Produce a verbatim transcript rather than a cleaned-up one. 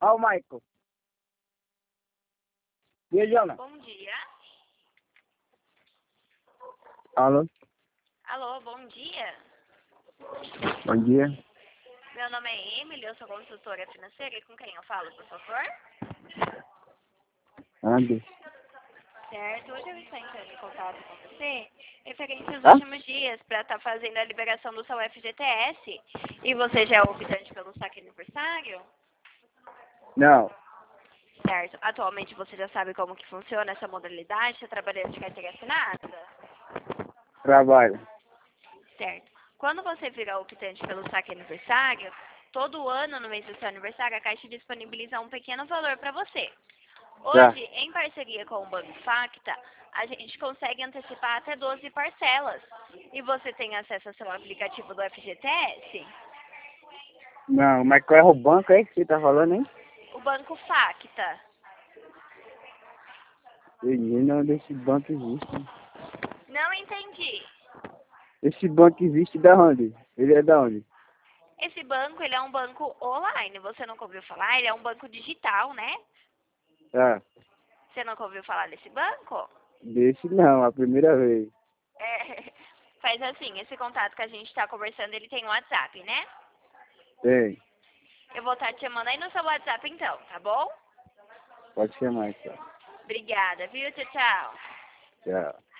Ó o Michael. E aí, Jona? Bom dia. Alô? Alô, bom dia. Bom dia. Meu nome é Emily, eu sou consultora financeira. E com quem eu falo, por favor? Ande. Certo, hoje eu estou entrando em contato com você referente aos Hã? últimos dias para estar fazendo a liberação do seu F G T S. E você já é optante pelo saque aniversário? Não. Certo. Atualmente você já sabe como que funciona essa modalidade? Você trabalha de carteira assinada? Trabalho. Certo. Quando você vira optante pelo saque aniversário, todo ano, no mês do seu aniversário, a Caixa disponibiliza um pequeno valor para você. Tá. Hoje, em parceria com o Banco Facta, a gente consegue antecipar até doze parcelas. E você tem acesso ao seu aplicativo do F G T S? Não, mas qual é o banco aí que você tá falando, hein? O Banco Facta. Menino, desse banco existe. Não entendi. Esse banco existe da onde? Ele é da onde? Esse banco, ele é um banco online. Você nunca ouviu falar? Ele é um banco digital, né? Tá. Você nunca ouviu falar desse banco? Desse não, a primeira vez. É, faz assim, esse contato que a gente está conversando, ele tem um WhatsApp, né? Tem. Eu vou estar te chamando aí no seu WhatsApp então, tá bom? Pode chamar, então. Obrigada, viu? Tchau, tchau. Tchau.